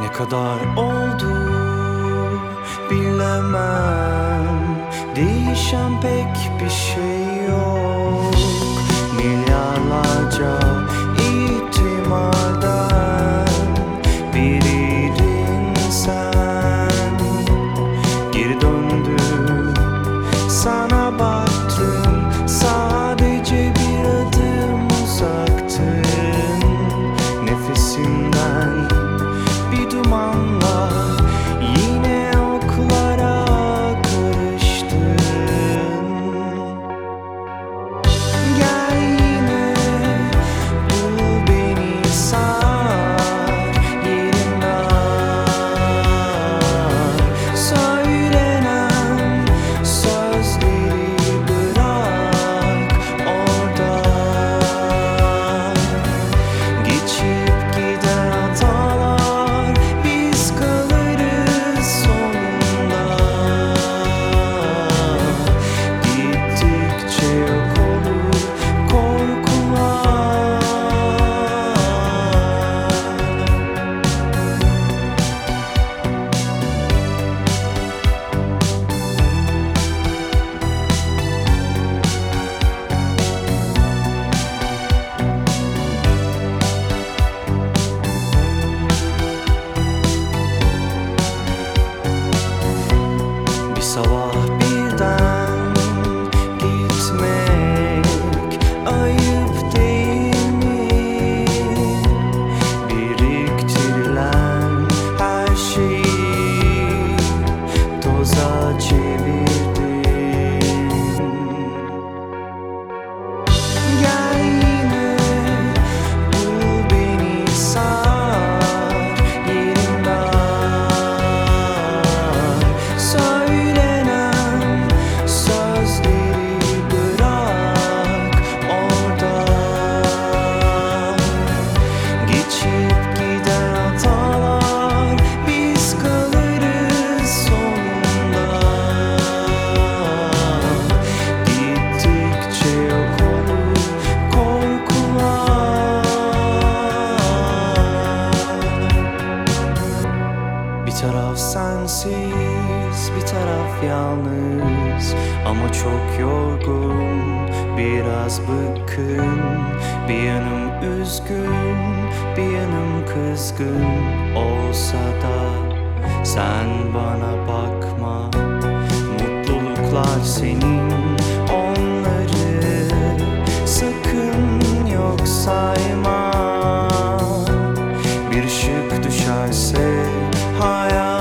Ne kadar oldu bilemem, değişen pek bir şey yok. Milyarlarca ihtimalden biriydin sen. Geri döndüm, sana baktım, sadece bir adım uzaktın. Nefesimden bir dumanla yine oklara karıştın. Gel yine bul beni, sar yerinden. Söylenen sözleri bırak orada. Geçip giden hatalar, biz kalırız sonunda. Gittikçe yok olur korkular. Bir sabah birden gitmek ayıp değil mi? Biriktirilen her şeyi toza çevirdin. Gel yine bul beni, sar yerinden. Söylenen sözleri bırak orada. Geçip giden hatalar, biz kalırız sonunda. Gittikçe yok olur korkular. Bir taraf sensiz, bir taraf yalnız, ama çok yorgun, biraz bıkkın. Bir yanım üzgün, bir yanım kızgın olsa da sen bana bakma. Mutluluklar senin, onları sakın yok sayma. Bir ışık düşerse hayal